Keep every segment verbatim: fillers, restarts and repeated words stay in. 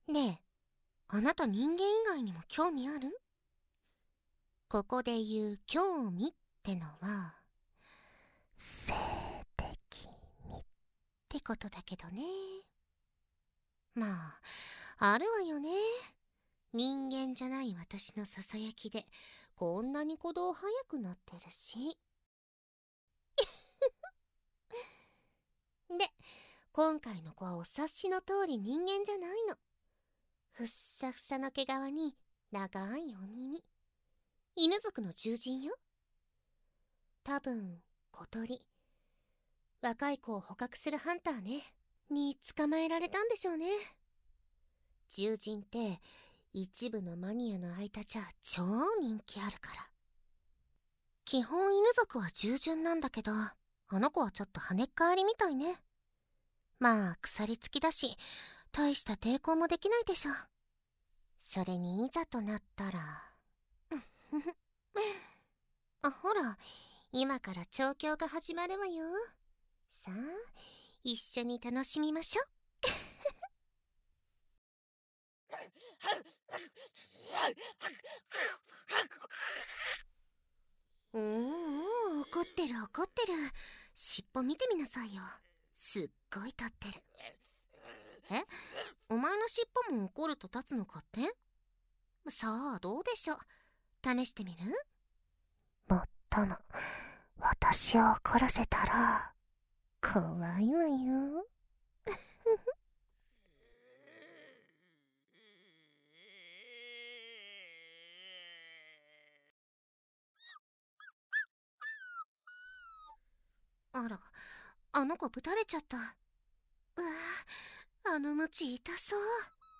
ねえ、あなた人間以外にも興味ある？ここで言う興味ってのは、性的にってことだけどね。まあ、あるわよね。人間じゃない私のささやきで、こんなに鼓動早くなってるし。で、今回の子はお察しの通り人間じゃないの。ふっさふさの毛皮に長いお耳。犬族の獣人よ。多分小鳥、若い子を捕獲するハンターねに捕まえられたんでしょうね。獣人って一部のマニアの間じゃ超人気あるから。基本犬族は従順なんだけど、あの子はちょっと跳ねっ返りみたいね。まあ腐りつきだし、大した抵抗もできないでしょ。それにいざとなったらあ、ほら、今から調教が始まるわよ。さあ、一緒に楽しみましょう。うーん、怒ってる怒ってる。尻尾見てみなさいよ。すっごい立ってる。え、お前の尻尾も怒ると立つのかって？さあ、どうでしょう。試してみる？もっとも、私を怒らせたら、怖いわよ。あら、あの子ぶたれちゃった。うわあ、あのムチ痛そう。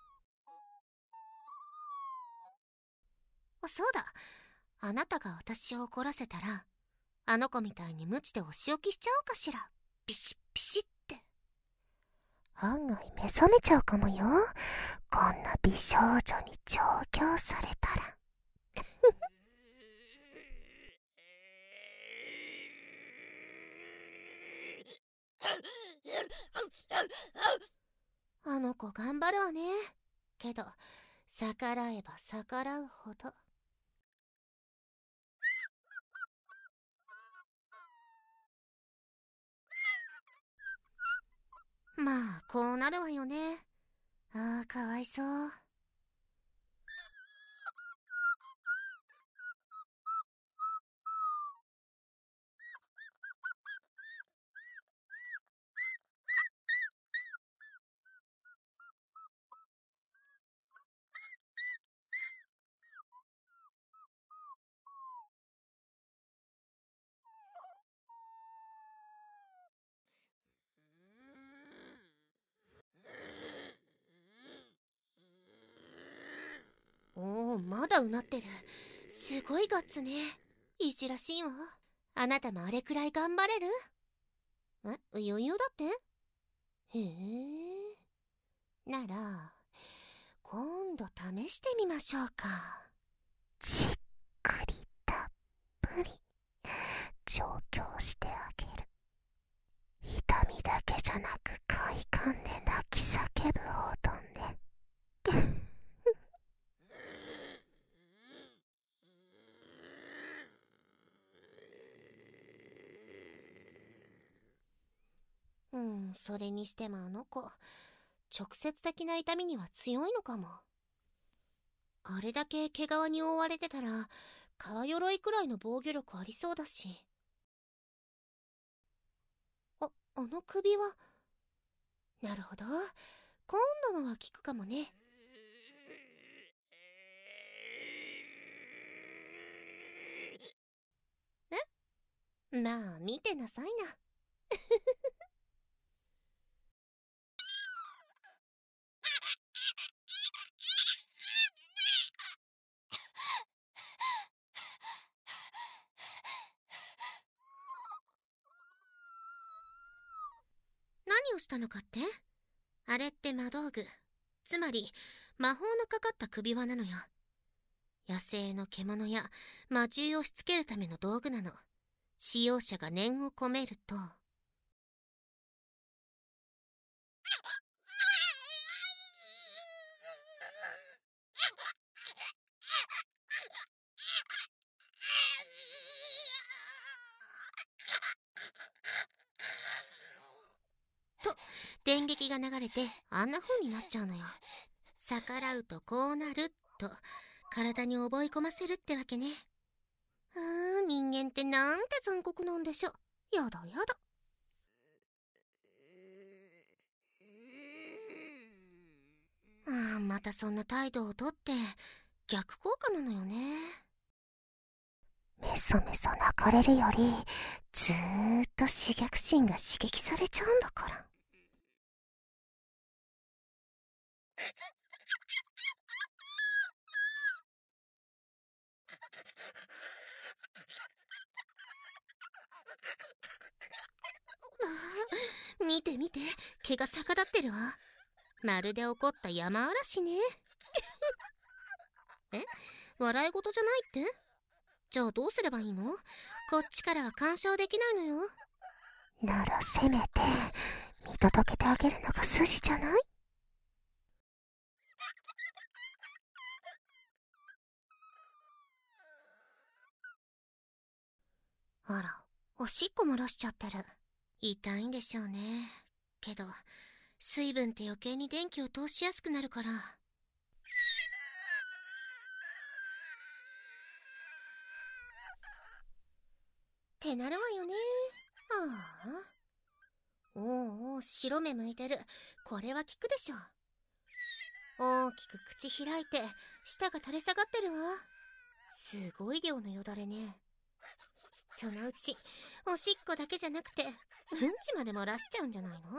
そうだ、あなたが私を怒らせたら、あの子みたいにムチでお仕置きしちゃおうかしら。ピシッピシッって。案外目覚めちゃうかもよ。こんな美少女に調教されたら。あの子頑張るわね。けど逆らえば逆らうほど。まあこうなるわよね。ああ、かわいそう。おお、まだうなってる。すごいガッツね。いじらしいわ。あなたもあれくらい頑張れる？え、余裕だって？へえ。なら、今度試してみましょうか。じっくりたっぷり調教してあげる。痛みだけじゃなく快感で泣き叫ぶほどね。うん、それにしてもあの子、直接的な痛みには強いのかも。あれだけ毛皮に覆われてたら、皮鎧くらいの防御力ありそうだし。あ、あの首は。なるほど。今度のは効くかもね。え？まあ、見てなさいな。何をしたのかって？あれって魔道具。つまり、魔法のかかった首輪なのよ。野生の獣や魔獣をしつけるための道具なの。使用者が念を込めると。 電撃が流れてあんな風になっちゃうのよ。逆らうとこうなると体に覚え込ませるってわけね。うーん、人間ってなんて残酷なんでしょ。やだやだ。ああ、またそんな態度をとって逆効果なのよね。メソメソ泣かれるよりずーっと刺激心が刺激されちゃうんだから。ああ、見て見て、毛が逆立ってるわ。まるで怒った山嵐ね。え、笑い事じゃないって？じゃあどうすればいいの？こっちからは干渉できないのよ。ならせめて見届けてあげるのが筋じゃない？あら、おしっこ漏らしちゃってる。痛いんでしょうね。けど水分って余計に電気を通しやすくなるから。ってなるわよね。ああ、おうおう、白目向いてる。これは効くでしょ。大きく口開いて舌が垂れ下がってるわ。すごい量のよだれね。そのうちおしっこだけじゃなくてうんちまで漏らしちゃうんじゃないの？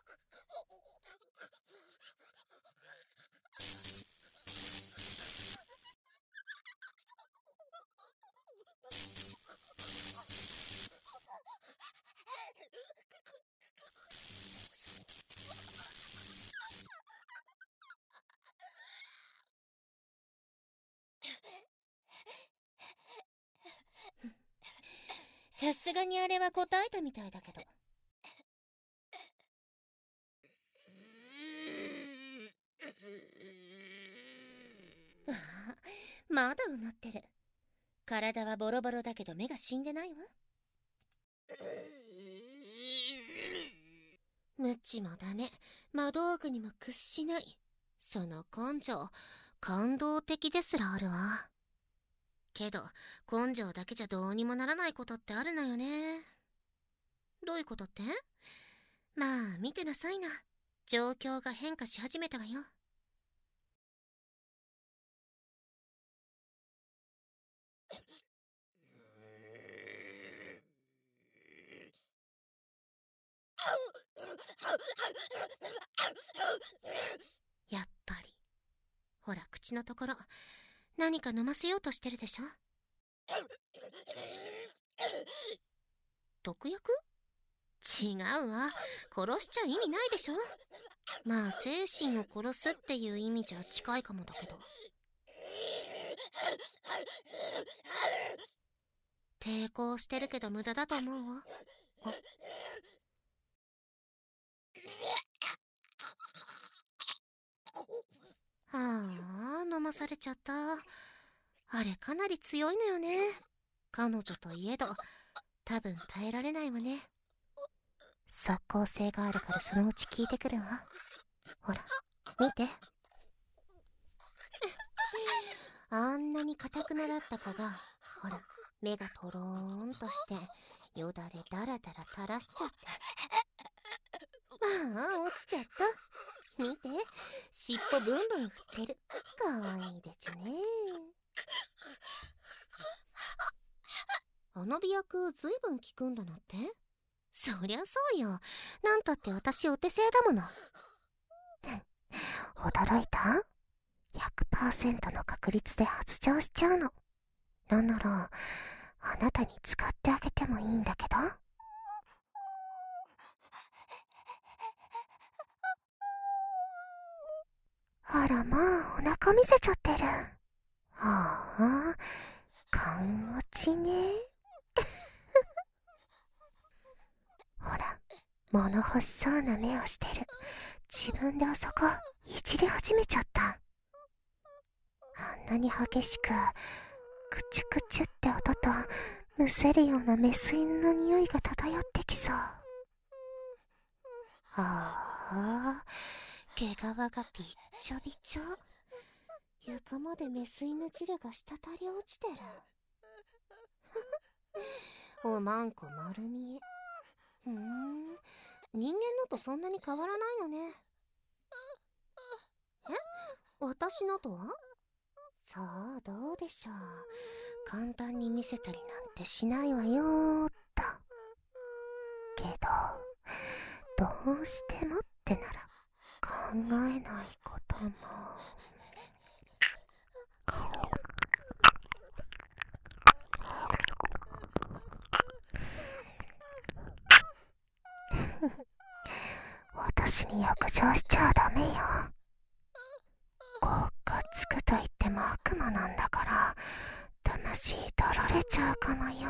さすがにあれは答えたみたいだけど。ああ、まだうなってる。体はボロボロだけど目が死んでないわ。無知もダメ、魔道具にも屈しない。その根性、感動的ですらあるわ。けど根性だけじゃどうにもならないことってあるのよね。どういうことって？まあ見てなさいな。状況が変化し始めたわよ。やっぱりほら、口のところ何か飲ませようとしてるでしょ。毒薬？違うわ。殺しちゃ意味ないでしょ。まあ精神を殺すっていう意味じゃ近いかもだけど。抵抗してるけど無駄だと思うわ。ああ、飲まされちゃった。あれかなり強いのよね。彼女といえど多分耐えられないわね。即効性があるからそのうち効いてくるわ。ほら見て。あんなにかたくなだった子がほら目がとろーんとしてよだれだらだら垂らしちゃって。ああ、落ちちゃった。見て、尻尾ブンブン振ってる。かわいいでちゅね。あの美薬ずいぶん効くんだなって。そりゃそうよ。なんたって私お手製だもの。驚いた？ ひゃくパーセント の確率で発情しちゃうの。なんならあなたに使ってあげてもいいんだけど。あらまあ、お腹見せちゃってる。ああ、勘落ちね。ほら、物欲しそうな目をしてる。自分であそこいじり始めちゃった。あんなに激しくクチュクチュって音とむせるようなメス犬の匂いが漂ってきそう。ああ、 あ、毛皮がびっちょびちょ。床までメス犬汁が滴り落ちてる。おまんこ丸見え。ふーん、人間のとそんなに変わらないのね。え、私のとは？さあ、どうでしょう。簡単に見せたりなんてしないわよーっと。けど、どうしてもってなら考えないことも。私に浴場しちゃダメよ。国家つくと言っても悪魔なんだから、魂取られちゃうかもよ。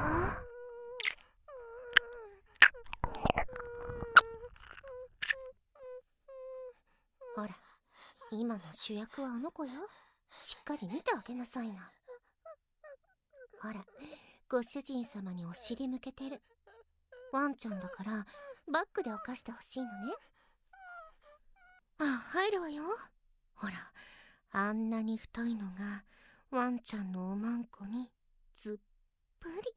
ほら、今の主役はあの子よ。しっかり見てあげなさいな。ほら、ご主人様にお尻向けてる。ワンちゃんだからバックで犯してほしいのね。あ、入るわよ。ほら、あんなに太いのがワンちゃんのおまんこにずっぷり。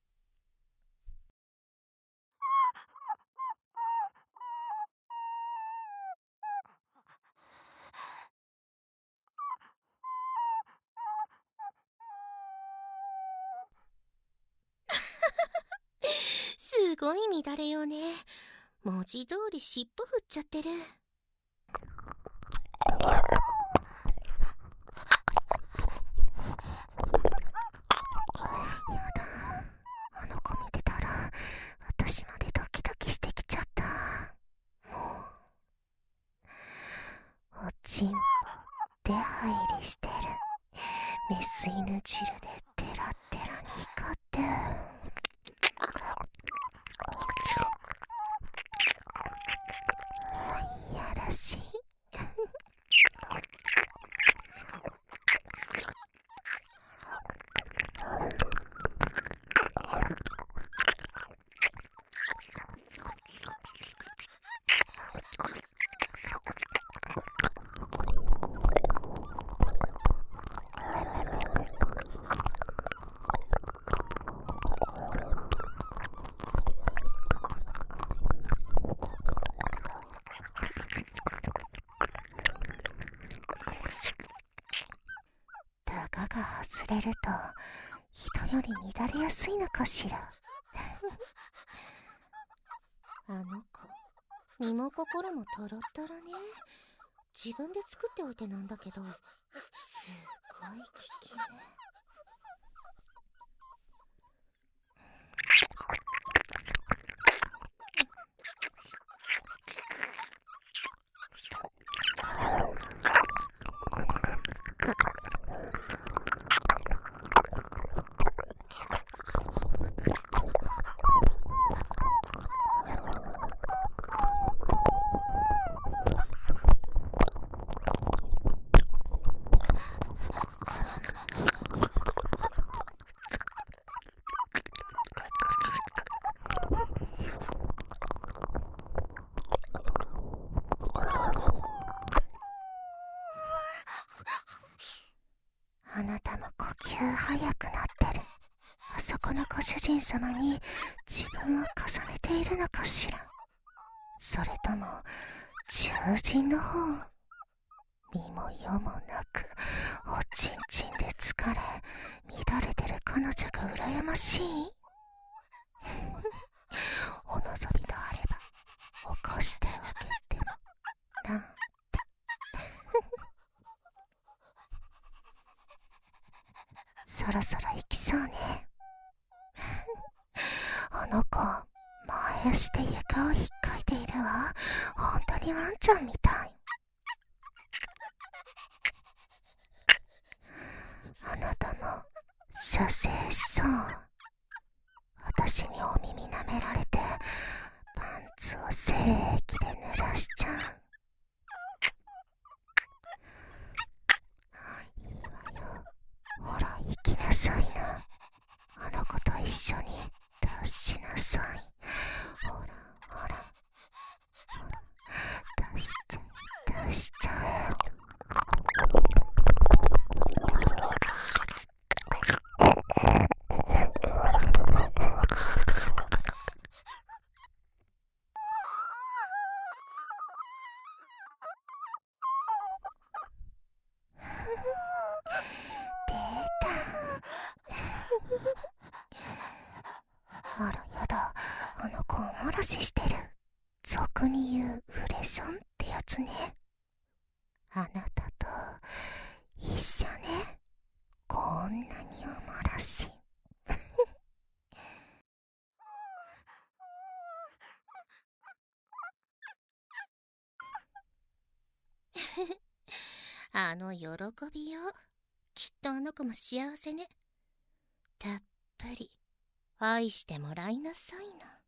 すごい乱れようね。文字通り尻尾振っちゃってる。あの子見てたら私までドキドキしてきちゃった。もうおちんぽ出入りしてる。メス犬汁でテラテラに光っていやらしい。外れると人より乱れやすいのかしら。あの子、身も心もトロットロね。自分で作っておいてなんだけど、すっごい危険ね。あなたも呼吸早くなってる。あそこのご主人様に自分を重ねているのかしら。それとも獣人の方。身も世もなくおちんちんで疲れ乱れてる彼女が羨ましい。お望みとあれば起こしてあげてもなんて。そろそろ行きそうね。あの子、前足で床をひっかいているわ。本当にワンちゃんみたい。あなたも射精しそう。私にお耳舐められてパンツを精液で濡らしちゃう。いいわよ。ほら行きなさいな。あの子と一緒に脱しなさい。ほらほらほら脱スしちゃう。あらやだ、あの子おもらししてる。俗に言うウレションってやつね。あなたと一緒ね。こんなにおもらし。あの喜びよ。きっとあの子も幸せね。たっぷり愛してもらいなさいな。